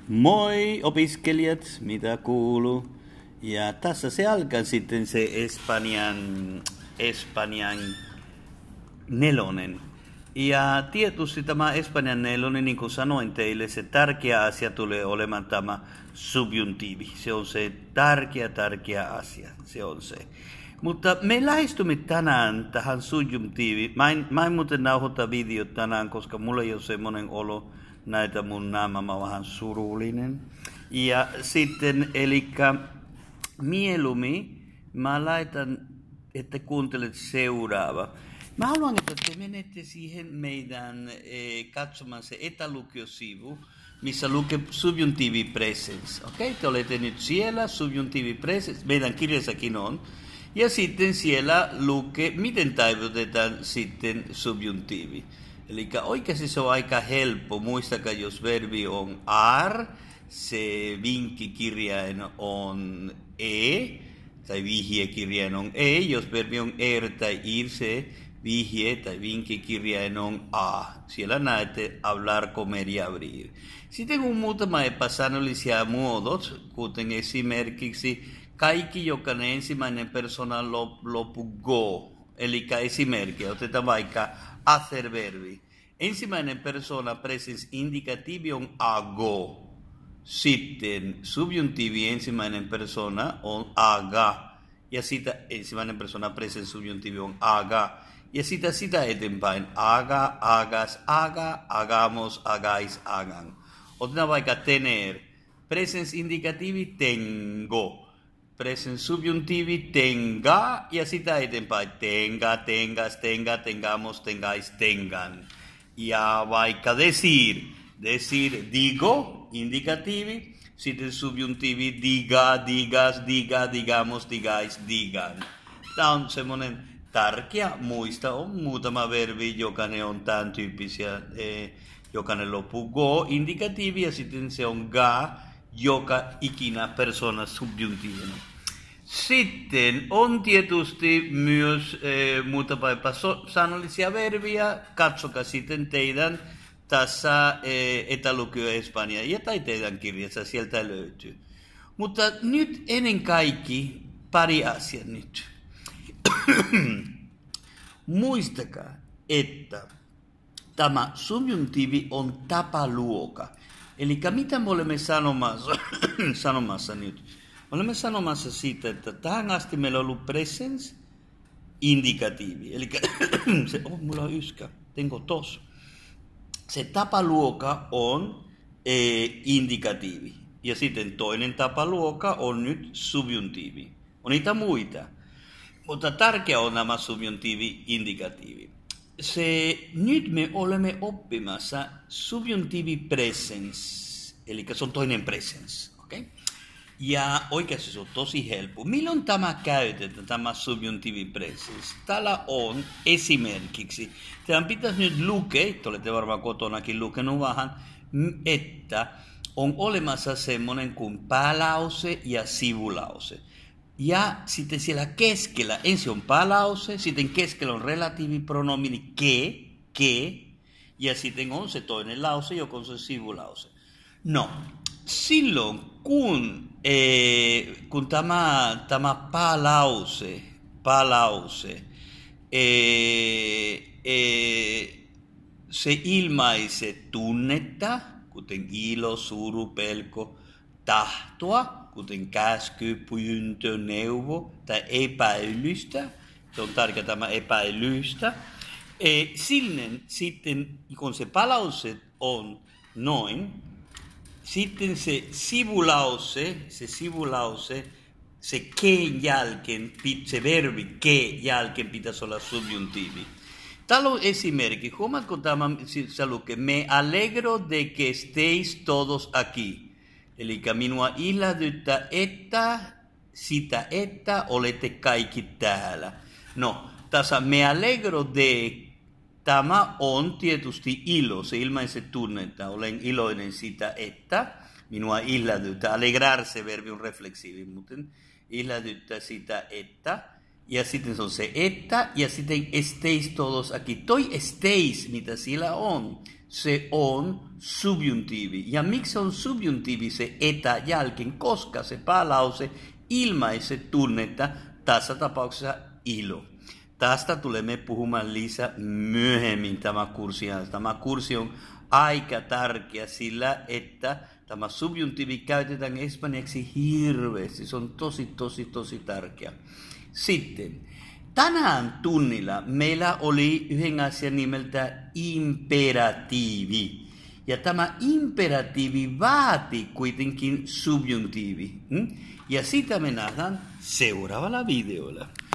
Moi opiskelijat, mitä kuuluu? Ja tässä se alkaa sitten se Espanjan nelonen. Ja tietysti tämä Espanjan nelonen, niin kuin sanoin teille, se tärkeä asia tulee olemaan tämä subjuntiivi. Se on se tärkeä asia, se on se. Mutta me lähestymme tänään tähän subjuntiiviin. Mä en muuten nauhoita videot tänään, koska mulla ei ole semmoinen olo näitä mun nämä, mä oon vähän surullinen. Ja sitten, elikkä mieluummin mä laitan, että kuuntelet seuraava. Mä haluan, että te menette siihen meidän katsomaan se etälukiosivu, missä lukee subjuntiivi presens. Okei, te olette nyt siellä, subjuntiivi presens, meidän kirjassakin on. Ja sitten siellä lukee, miten taivutetaan sitten subjuntiivi. Eli oikeasti se on aika helppo. Muistakaa, jos verbi on ar, se vinkkikirjain on e, tai vihjekirjain on e. Jos verbi on er tai ir, se vihje tai vinkkikirjain on a. Siellä näette hablar, comer y abrir. Sitten on muutama epäsäännöllisiä muodot, kuten esimerkiksi kaikki, joka ensimmäinen persona lopu go. Eli esimerkki, otetaan vaikka hacer verbi. Ensimmäinen persona presens indicatiivi on ago. Sitten subjuntiivi ensimmäinen persona on aga. Ja sitä ensimmäinen persona presens subjuntiivi on aga. Ja sitä eteenpäin. Aga, agas, aga, agamos, agais, agan. Otetaan vaikka tener. Presens indicatiivi tengo. Presens subjuntiivi tenga ja sitä eteenpäin tenga, tengas, tenga, tengamos, tengais, tengan. Ja vaikka decir digo, indicatiivi, sitten subjuntiivi diga, digas, diga, digamos, digais, digan. Tämä on semmoinen tärkeä muista, on muutama verbi, jokainen on tämän tyyppisiä, jokainen loppuu go, indicatiivi ja sitten se on ga, joka ikinä persona subjuntiivina. Sitten on tietysti myös muutama epäsäännöllisiä verbiä. Katsokaa sitten teidän tässä etälukio Espanja tai teidän kirjassa, sieltä löytyy. Mutta nyt ennen kaikki pari asiaa nyt. Muistakaa, että tämä subjuntiivi on tapaluoka. Eli mitä me olemme sanomassa nyt? Olemme sanomassa siitä, että tähän asti meillä on ollut presens indicatiivi. Eli se mulla on yskä, tengo tos. Se tapaluoka on indicatiivi. Ja sitten toinen tapaluoka on nyt subjuntiivi. On niitä muita. Mutta tärkeä on nämä subjuntiivi indicatiivi. Nyt me olemme oppimassa subjuntiivi presens, eli se on toinen presens, okei? Okay? Ja oikeasti se on tosi helppo. Milloin tämä käytetään, tämä subjuntiivi presens? Täällä on esimerkiksi, teidän pitäisi nyt lukea, te olette varmaan kotonakin lukenut vähän, että on olemassa semmoinen kuin päälause ja sivulause. Ja sitten siellä keskellä, ensin on päälause, sitten keskellä on relatiivipronomini ke, ja sitten on se toinen lause, joka on se sivulause. No, silloin kun tämä päälause se ilmaisee tunnetta, kuten ilo, suru, pelko, tahtoa, kuten käsky, pyyntö, neuvo tai epäilystä. Se on tärkeää tämä epäilystä. Sitten kun se palause on noin, sitten se sivulause, se keen jälkeen, se verbi ke jälkeen pitäisi olla subjuntiivi. Täällä on esimerkki. Huomaatko tämä, se lukee, me alegro de que estéis todos aquí. Eli minua ilahdyttää, että olette kaikki täällä. No, tässä me alegro de, tämä on tietysti ilo, se ilmaisee tunnetta. Olen iloinen sitä, että minua ilahdyttää. Alegrarse verbi on refleksiivi, mutta ilahdyttää sitä, että. Ja sitten se on se että, ja sitten estéis todos aquí. Toi estéis, mitä siellä on, se on subjuntiivi. Ja miksi se on subjuntiivi se että jälkeen? Koska se päälause ilmaisee tunnetta, tässä tapauksessa ilo. Tästä tulemme puhumaan lisää myöhemmin tämä kurssi. Tämä kurssi on aika tärkeä sillä, että tämä subjuntiivi käytetään espanjaksi hirveästi. Se on tosi tärkeä. Sitten, tänään tunnilla meillä oli yhden asian nimeltä imperatiivi. Ja tämä imperatiivi vaati kuitenkin subjuntiivi. Ja sitä me nähdään seuraavalla videolla.